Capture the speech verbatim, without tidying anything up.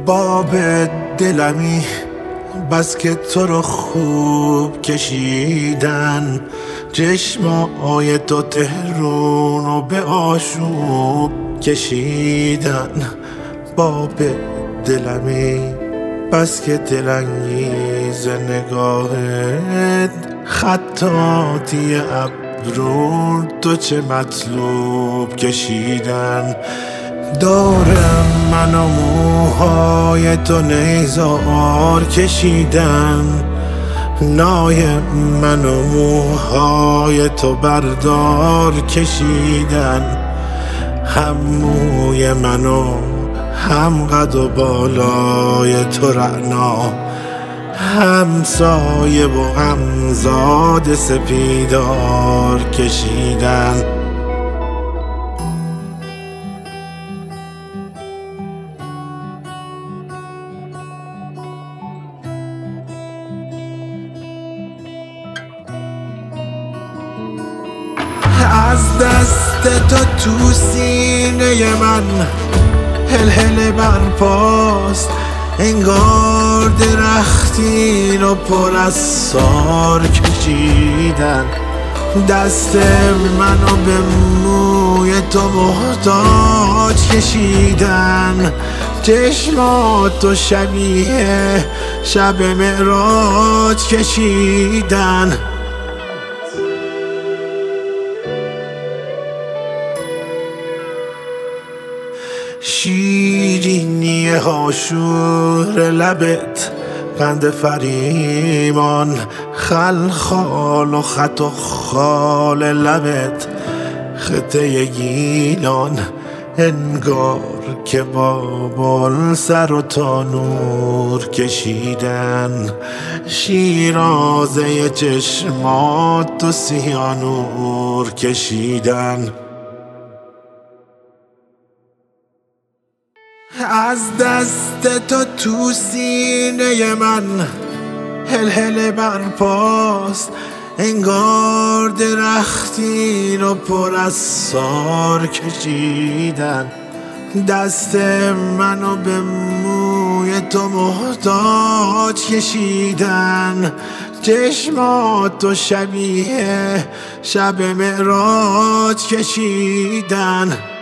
باب دلمی بس که تو رو خوب کشیدن، چشمای تو تهرون و به آشوب کشیدن. باب دلمی بس که دلانگیز نگاهت، خطاطی ابرو تو چه مطلوب کشیدن. دارم من و موهای تو نیزار کشیدن، نای من و موهای تو بردار کشیدن. هم موی من و هم قد و بالای تو رعنا، هم سایه و هم زاد سپیدار کشیدن. از دست تو تو سینه من هل برپاست، انگار درختی رو پر از سار کشیدن. دست منو به موی تو محتاج کشیدن، چشماتو شبیه شب معراج کشیدن. شیرینی هاشور لبت، قند فریمان، خلخال و خط و خال لبت، خطه گیلان، انگار که بابل سر و تانور کشیدن. شیرازه چشمات و سیانور کشیدن. از دست تو تو سینه من هل هل برپاست، انگار درختی رو پر از سار کشیدن. دست منو به موی تو محتاج کشیدن، چشماتو شبیه شب معراج کشیدن.